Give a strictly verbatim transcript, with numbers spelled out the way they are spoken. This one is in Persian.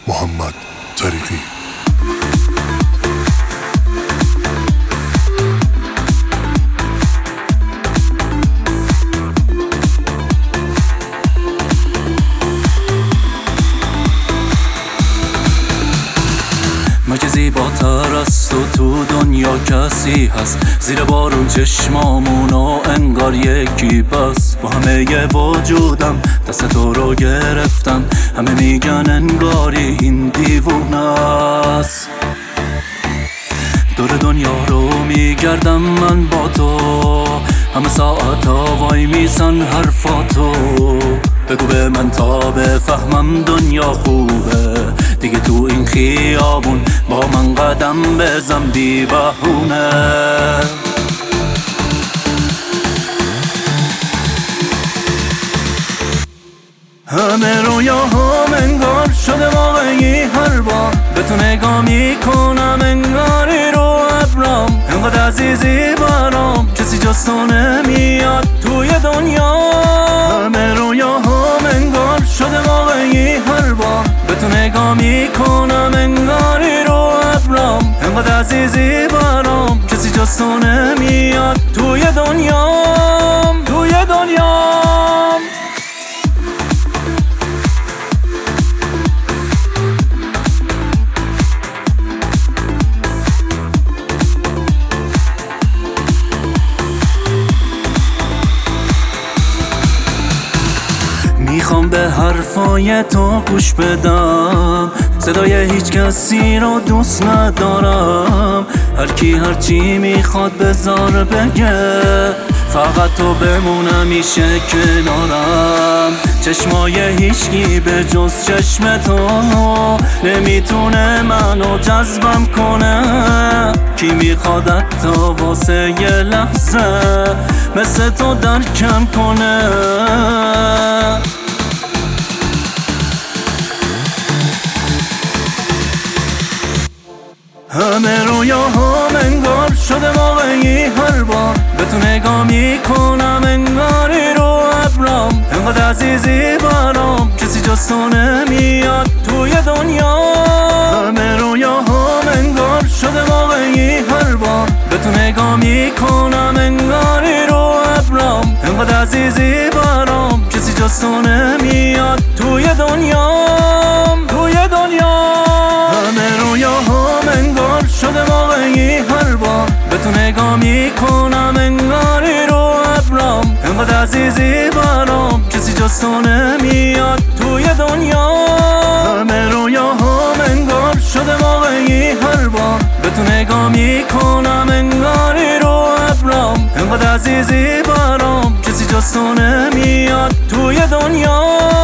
محمد طریقی. مگه زیباتر است و تو دنیا کسی هست؟ زیر بارون چشمامونو انگار یکی بس. با همه وجودم دست تو رو گرفتم، همه میگن انگاری این دیوونه است. دور دنیا رو میگردم من با تو، همه ساعت ها وای میسن حرفاتو. بگو به من تا بفهمم دنیا خوبه، دیگه تو این خیابون با من قدم بزن بی بهونه. همه رویاهام انگار شده واقعی، هر بار به تو نگاه میکنم انگاری رو ابرام. انقدر عزیزی برام کسی جز تو نمیاد توی دنیا. همه رویاهام انگار شده واقعی، هر بار به تو نگاه میکنم انگاری رو ابرام. انقدر عزیزی برام کسی جز تو نمیاد توی دنیام، توی دنیام. میخوام به حرفای تو گوش بدم، صدای هیچ کسی رو دوست ندارم. هر کی هر چی میخواد بذار بگه، فقط تو بمون همیشه کنارم. چشمای هیچکی به جز چشم تو نمیتونه منو جذبم کنه. کی میخواد حتی واسه یه لحظه مثل تو درکم کنه. همه رویاهام انگار شده واقعی، هر بار به تو نگاه میکنم انگاری رو ابرام. انقدر عزیزی برام کسی جز تو نمیاد توی دنیا. همه رویاهام انگار شده واقعی، هر بار به تو نگاه میکنم انگاری رو ابرام. انقدر عزیزی برام کسی جز تو نمیاد توی دنیام، توی دنیام. همه رویاهام انگار شده واقعی، هر بار به تو نگاه میکنم انگاری رو ابرام. انقدر عزیزی برام کسی جز تو نمیاد توی دنیا. همه رویاهام انگار شده واقعی، هر بار به تو نگاه میکنم انگاری رو ابرام. انقدر عزیزی برام کسی جز تو نمیاد توی دنیا.